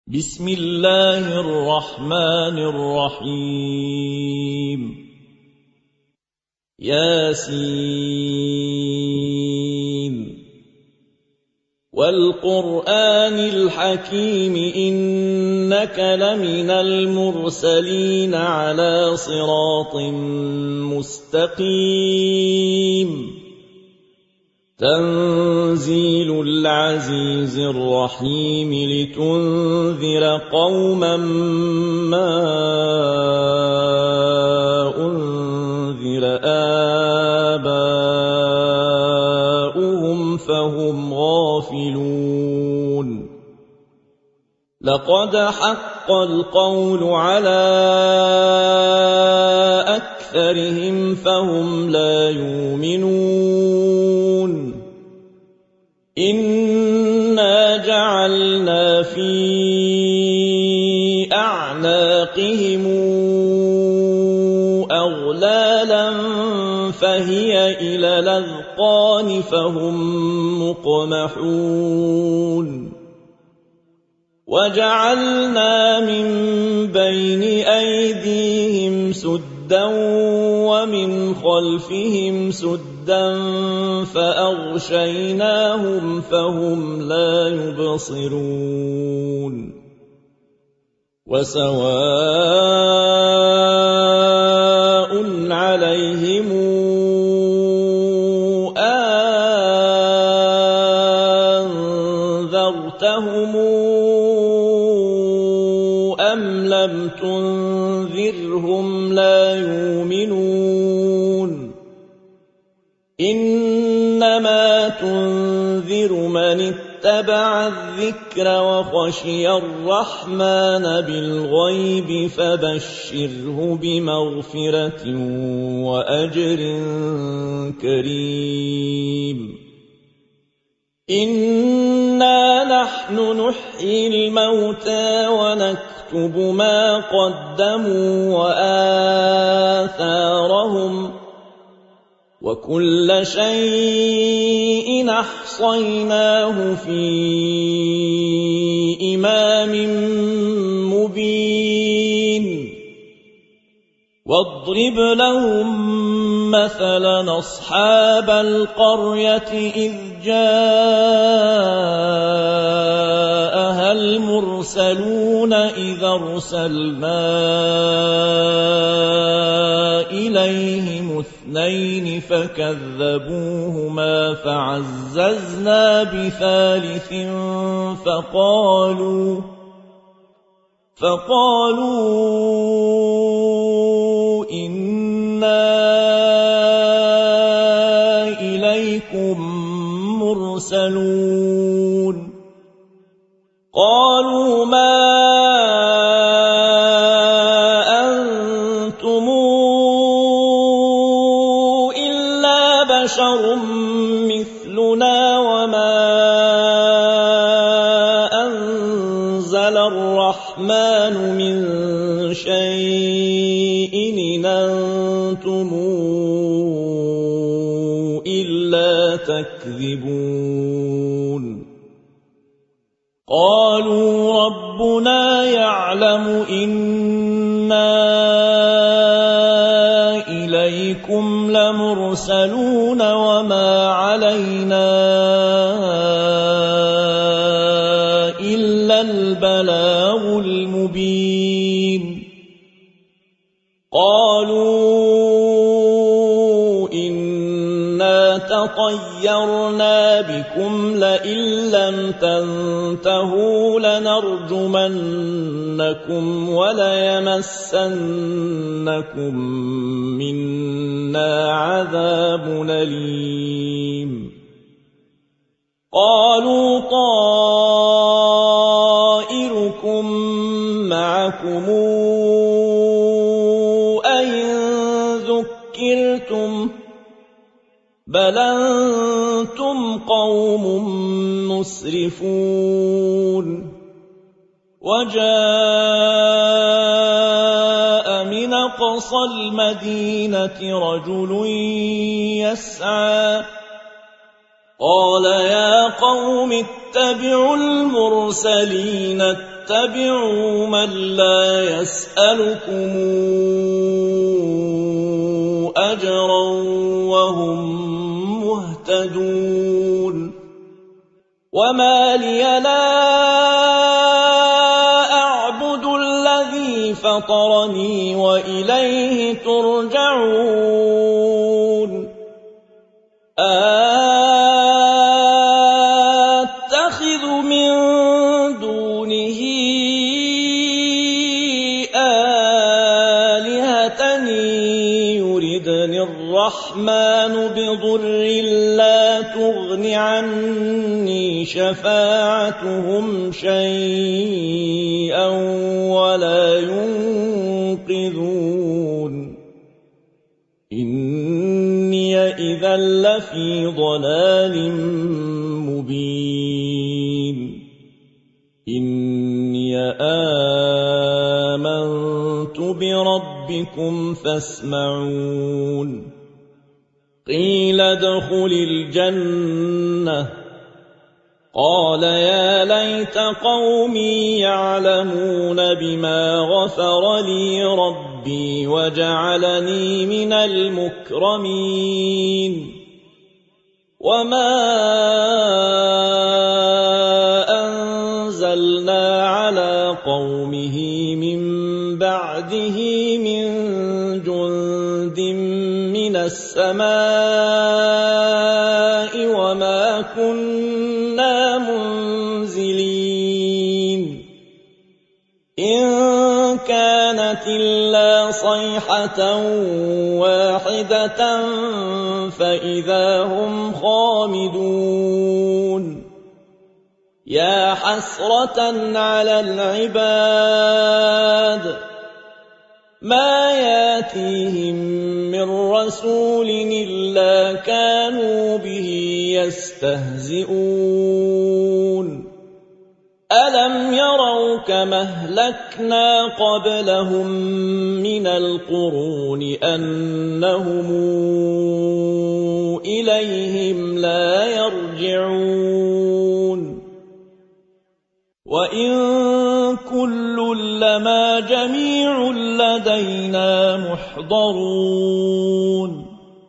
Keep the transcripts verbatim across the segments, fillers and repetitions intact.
بسم الله الرحمن الرحيم ياسين والقرآن الحكيم إنك لمن المرسلين على صراط مستقيم تنزيل العزيز الرحيم لتنذر قوما ما أنذر آباؤهم فهم غافلون لقد حق القول على أكثرهم فهم لا يؤمنون إنا جعلنا في أعناقهم أغلالا فهي إلى الأذقان فهم مقمحون وجعلنا من بين أيديهم سدا ومن خلفهم سدا فأغشيناهم فهم لا يبصرون وسواء عليهم أنذرتهم أم لم تنذرهم لا يؤمنون إنما تنذر من اتبع الذكر وخشي الرحمن بالغيب فبشره بمغفرة وأجر كريم إنا نحن نحيي الموتى ونكتب ما قدموا وآثارهم وكل شيء أحصيناه في إمام مبين واضرب لهم مثلا أصحاب القرية إذ جاءها المرسلون إذا أرسلنا إليهم اثنين فكذبوهما فعززنا بثالث فقالوا فقالوا إنا إليكم مرسلون قالوا ما أنتم إلا بشر مثلنا وما أنزل الرحمن من شيء إن أنتم إلا تكذبون قالوا ربنا يعلم إنا إليكم لمرسلون وما علينا إلا البلاغ المبين قالوا إنا تطيرنا بكم لئن لم تنتهوا لنرجمنكم وليمسنكم منا عذاب أليم قالوا طائركم معكم أئن ذكرتم بل أنتم قوم مسرفون وجاء من أقصى المدينة رجل يسعى قال يا قوم اتبعوا المرسلين اتبعوا من لا يسألكم أجرا وهم مهتدون وما لي لا أعبد الذي فطرني وإليه ترجعون أتخذ من دونه آلهة يردني الرحمن بضر لا تغن عني شفاعتهم شيئا ولا ينقذون إني إذا لفي ضلال مبين إني آمنت بربكم فاسمعون قيل ادخل الجنة قال يا ليت قومي يعلمون بما غفر لي ربي وجعلني من المكرمين وما أنزلنا على قومه من بعده من جند من السماء وما كنا منزلين إن كانت إلا صيحة واحدة فإذا هم خامدون يا حسرة على العباد ما ياتيهم من رسول إلا كانوا به يستهزئون ألم يروا كما أهلكنا قبلهم من القرون أنهم إليهم لا يرجعون وإن كل لما جميع لدينا محضرون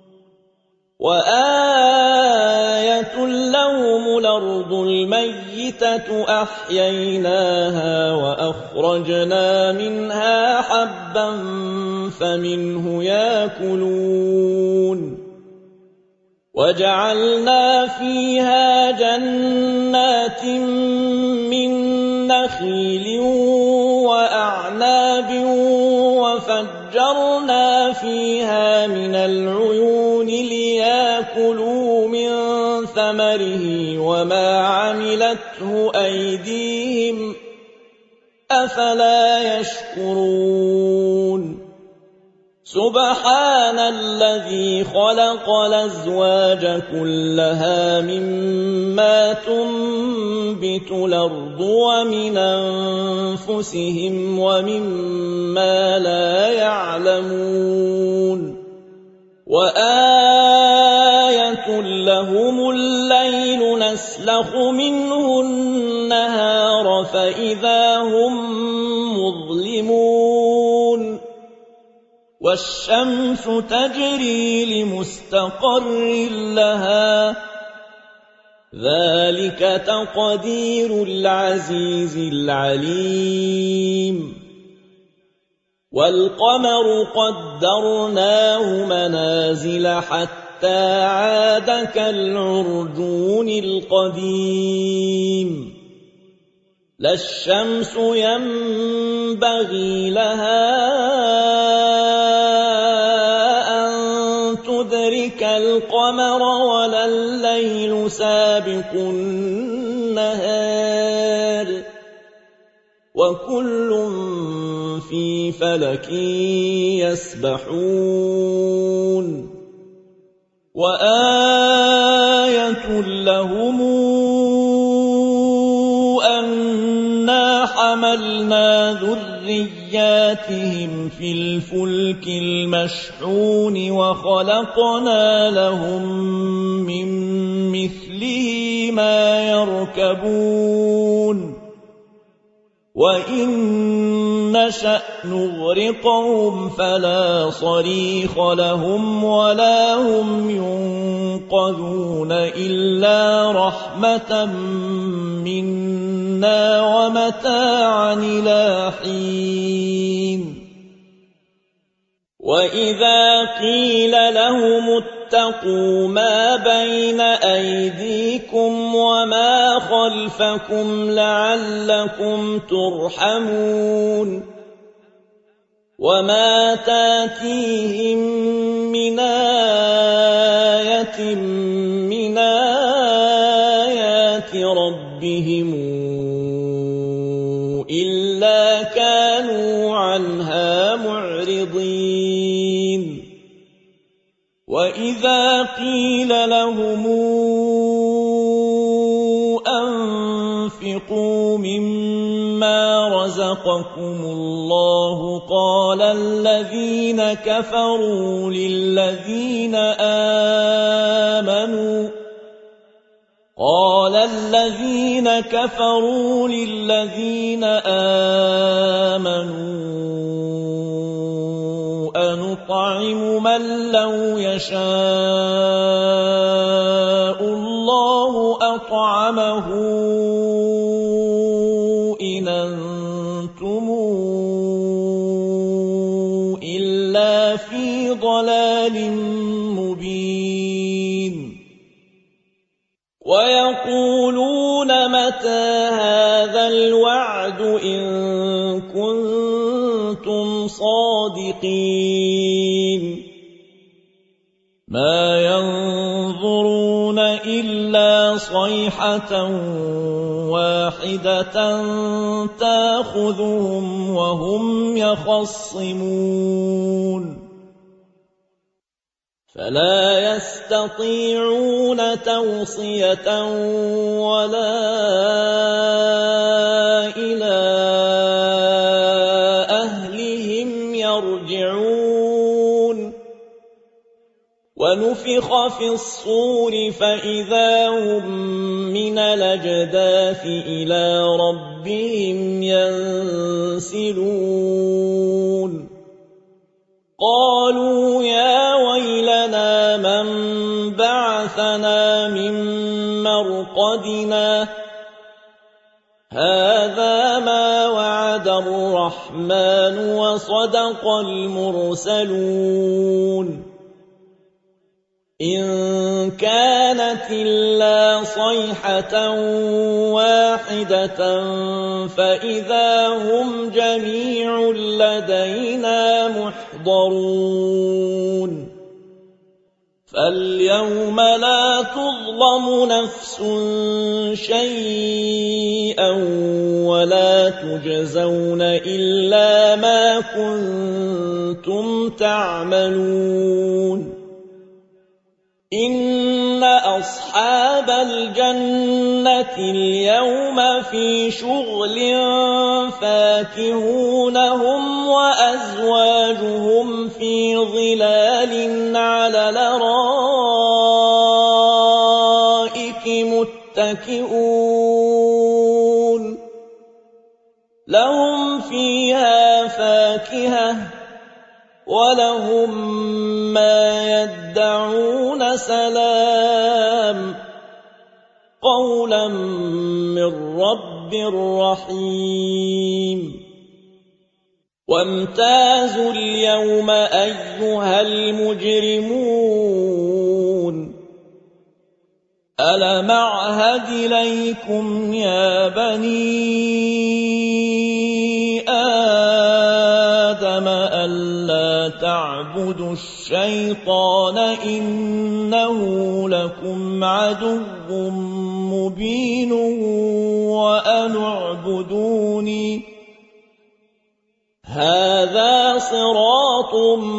وآية لهم الأرض الميتة أحييناها وأخرجنا منها حبا فمنه يأكلون وجعلنا فيها جنات من نخيل وأعناب وفجرنا فيها من العيون ليأكلوا من ثمره وما عملته أيديهم أفلا يشكرون سبحان الذي خلق الأزواج كلها مما تنبت الأرض ومن أنفسهم ومما لا يعلمون وآية لهم الليل نسلخ منه النهار فإذا هم مظلمون والشمس تجري لمستقر لها ذلك تقدير العزيز العليم والقمر قدرناه منازل حتى عاد كالعرجون القديم لا الشمس ينبغي لها تدرك القمر ولا الليل سابق النهار وكل في فلك يسبحون وآية لهم أنا حملنا ذرياتهم في الفلك المشحون وخلقنا لهم من مثله ما يركبون وإن نشأ نغرقهم فلا صريخ لهم ولا هم ينقذون إلا رحمة منا ومتاعا إلى حين وإذا قيل لهم اتقوا ما بين أيديكم وما خلفكم لعلكم ترحمون وما تاتيهم من آية من آيات ربهم إلا كانوا عنها معرضين وإذا قيل لهم أنفقوا مما رزقكم الله قال الذين كفروا للذين آمنوا قال الذين كفروا للذين آمنوا أنطعم من لو يشاء الله أطعمه إن أنتم إلا في ضلال مبين ويقولون متى هذا الوعد إن كنتم صادقين ما ينظرون إلا صيحة واحدة تأخذهم وهم يخصمون فلا يستطيعون توصية ولا إلى أهلهم يرجعون ونفخ في الصور فإذا هم من الأجداث إلى ربهم ينسلون قالوا يا ويلنا من بعثنا من مرقدنا هذا ما وعد الرحمن وصدق المرسلون إن كانت إلا صيحة واحدة فإذا هم جميع لدينا محضرون فاليوم لا تظلم نفس شيئا ولا تجزون إلا ما كنتم تعملون إن أصحاب الجنة اليوم في شغل فاكهون هم وأزواجهم في ظلال على الأرائك متكئون لهم فيها فاكهة ولهم ما يدعون سلام قولا من رب رحيم وامتازوا اليوم أيها المجرمون ألم أعهد إليكم يا بني آدم ألا تعبدوا الشيطان إنه لكم عدو مبين وأن اعبدوني هذا صراط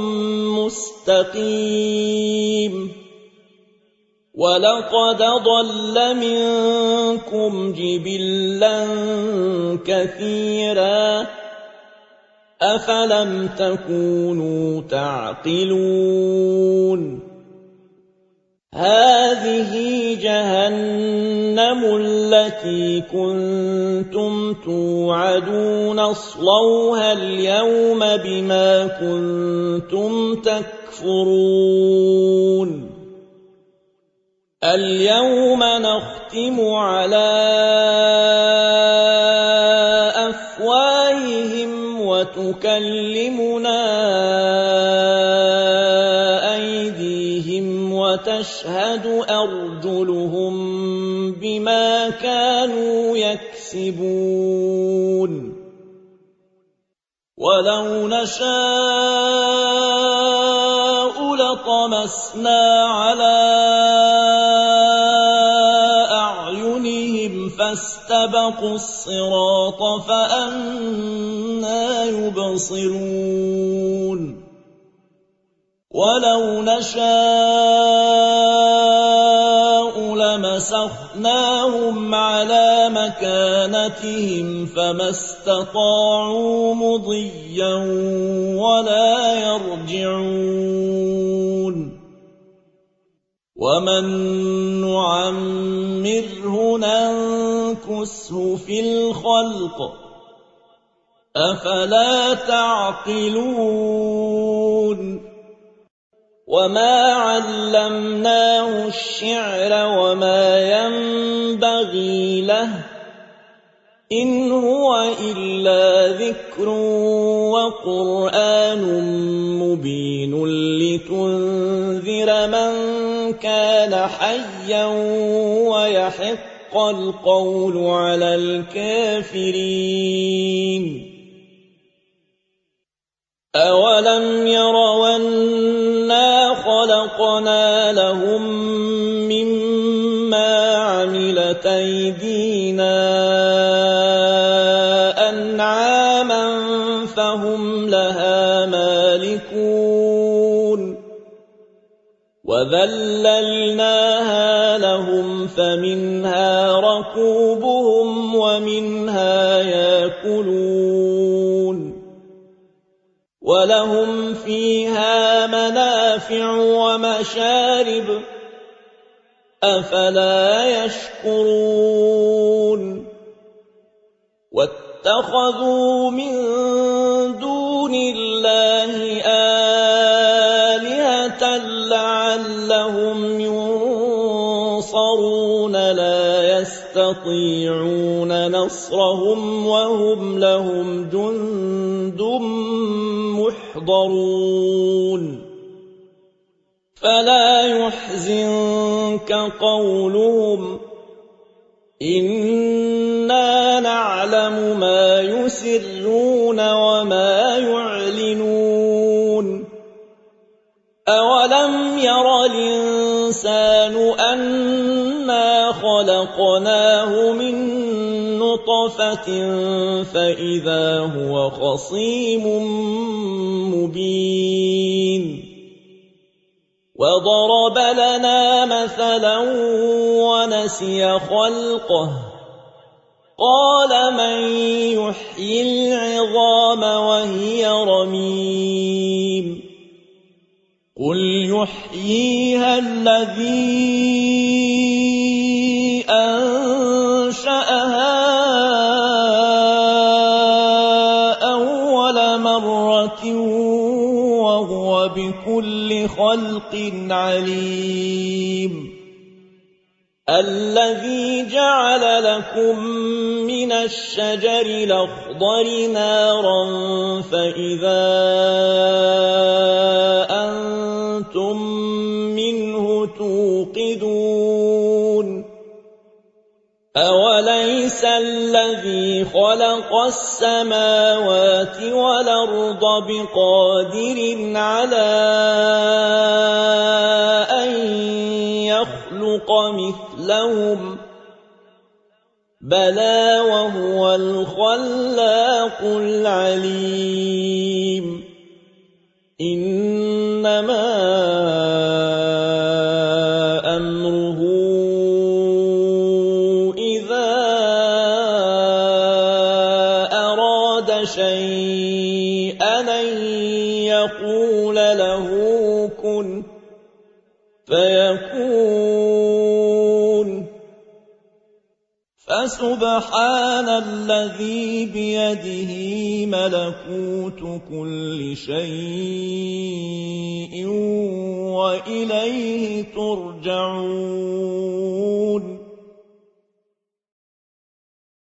مستقيم ولقد ضل منكم جبلا كثيرا أفلم تكونوا تعقلون هذه جهنم التي كنتم توعدون اصلوها اليوم بما كنتم تكفرون اليوم نختم على أفواههم وتكلمنا أيديهم وتشهد أرجلهم بما كانوا يكسبون ولو نشاء لطمسنا على أعينهم فاستبقوا الصراط فأنى يبصرون ولو نشاء لمسخناهم على مكانتهم فما استطاعوا مضيا ولا يرجعون ومن نعمره ننكسه في الخلق أفلا تعقلون وما علمناه الشعر وما ينبغي له إن هو إلا ذكر وقرآن مبين لتنذر من كان حيا ويحق القول على الكافرين أولم يروا أنا خلقنا لهم مما عملت أيدينا أنعاما فهم لها مالكون وذللناها لهم فمنها ركوبهم ومنها يأكلون ولهم فيها منافع ومشارب أفلا يشكرون واتخذوا من دون الله آلهة لعلهم ينصرون لا يستطيعون نصرهم وهم لهم جند محضرون فلا يحزنك قولهم إنا نعلم ما يسرون وما يعلنون أولم ير الإنسان أنا خلقناه من نطفة فإذا هو خصيم مبين وضرب لنا مثلا ونسي خلقه قال من يحيي العظام وهي رميم قل يحييها الذي أنشأها أول مرة وهو بكل خلق عليم الذي جعل لكم من الشجر الأخضر نارا فإذا أنتم منه توقدون أوليس الذي خلق السماوات والأرض بقادر على أن يخلق مثلهم بلى وهو الخلاق العليم إنما أمره إذا أراد شيئا أن يقول له كن فيكون فسبحان الذي بيده ملكوت كل شيء وإليه ترجعون